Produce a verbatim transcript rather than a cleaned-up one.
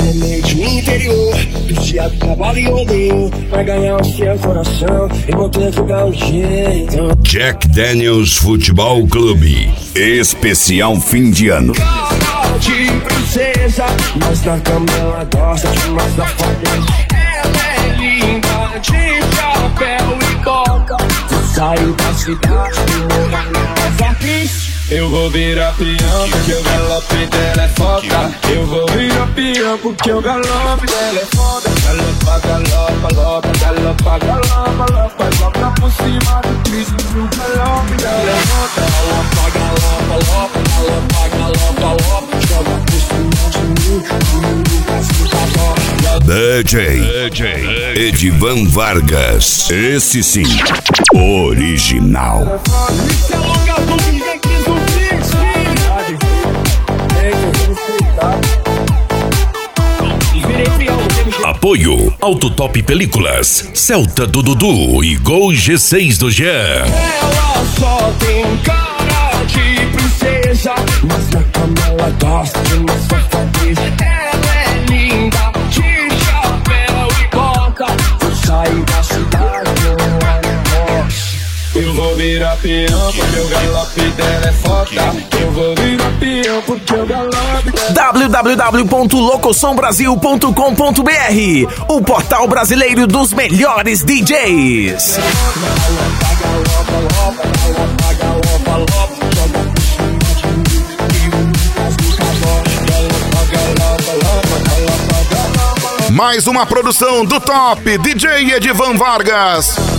neném de interior, viciado, cavalo e rodeio. Vai ganhar o seu coração, eu vou ter que dar um jeito. Jack Daniels Futebol Clube, especial fim de ano. Cara de princesa, mas na cama ela gosta de uma safadeza. Ela é linda, de chapéu e boca. Saiu da cidade, eu fiz. Eu vou virar peão porque o galope dela é foda. Eu vou virar peão porque o galope dela é foda. Galopa, galopa, galopa, galopa, galopa, galopa, galopa por cima do Cristo. O galope dela é foda. Galopa, galopa, galopa, galopa, galopa, galopa, joga por cima de mim. D J, D J Edivan Vargas, esse sim, original. Isso é lugar do ninguém quis ouvir. Apoio Autotop Películas, Celta do Dudu e Gol G seis do Jean. Ela só tem cara de princesa, mas na cama ela gosta de uma safadeza. Ela é linda, de chapéu e boca. Vou sair da cidade, eu vou virar peão porque o galope dela é foda. Eu vou virar peão porque o galope dela... w w w ponto locosom brasil ponto com ponto b r, o portal brasileiro dos melhores D Js. Mais uma produção do Top D J Edivan Vargas.